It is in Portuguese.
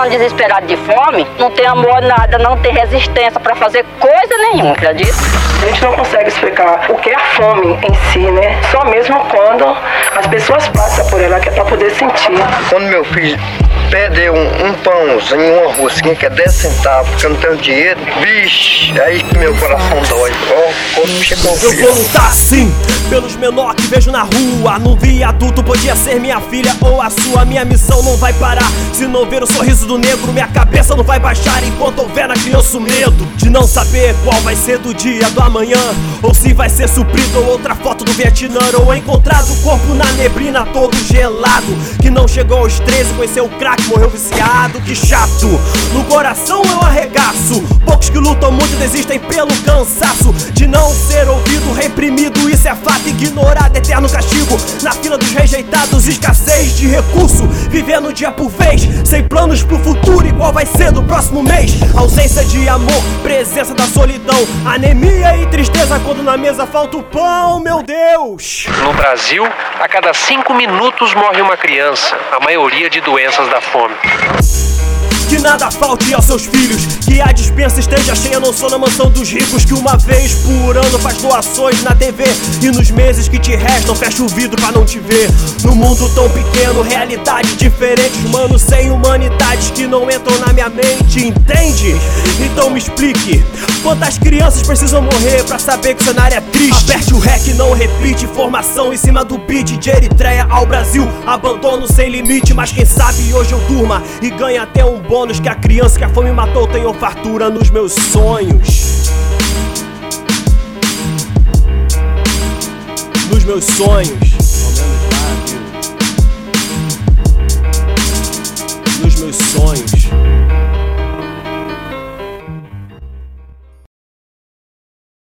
passando desesperado de fome, não tem amor nada, não tem resistência pra fazer coisa nenhuma, acredita? A gente não consegue explicar o que é a fome em si, né? Só mesmo quando as pessoas passam por ela, que é pra poder sentir. Quando meu filho pede um pãozinho, uma rosquinha que é 10 centavos, porque eu não tenho dinheiro, vixe, aí meu coração dói. Eu vou lutar sim pelos menores que vejo na rua. No viaduto podia ser minha filha ou a sua. Minha missão não vai parar se não ver o sorriso do negro. Minha cabeça não vai baixar enquanto houver na criança o medo de não saber qual vai ser do dia do amanhã, ou se vai ser suprido ou outra foto do Vietnã, ou encontrado o corpo na neblina todo gelado, que não chegou aos 13, conheceu o crack, morreu viciado. Que chato, no coração eu arregaço. Poucos que lutam muito desistem pelo cansaço de não ser ouvido, reprimido, isso é fato. Ignorado, eterno castigo na fila dos rejeitados, escassez de recurso, vivendo dia por vez, sem planos pro futuro e qual vai ser do próximo mês. Ausência de amor, presença da solidão, anemia e tristeza quando na mesa falta o pão, meu Deus. No Brasil, a cada 5 minutos morre uma criança, a maioria de doenças da fome. Que nada falte aos seus filhos, que a dispensa esteja cheia, não sou na mansão dos ricos, que uma vez por ano faz doações na TV, e nos meses que te restam fecha o vidro pra não te ver. No mundo tão pequeno, realidades diferentes, humanos sem humanidades que não entram na minha mente, entende? Então me explique, quantas crianças precisam morrer pra saber que o cenário é triste? Aperte o rec e não repite, formação em cima do beat, de Eritreia ao Brasil, abandono sem limite. Mas quem sabe hoje eu durma e ganhe até um bônus, que a criança que a fome matou tenha fartura nos meus sonhos. Nos meus sonhos.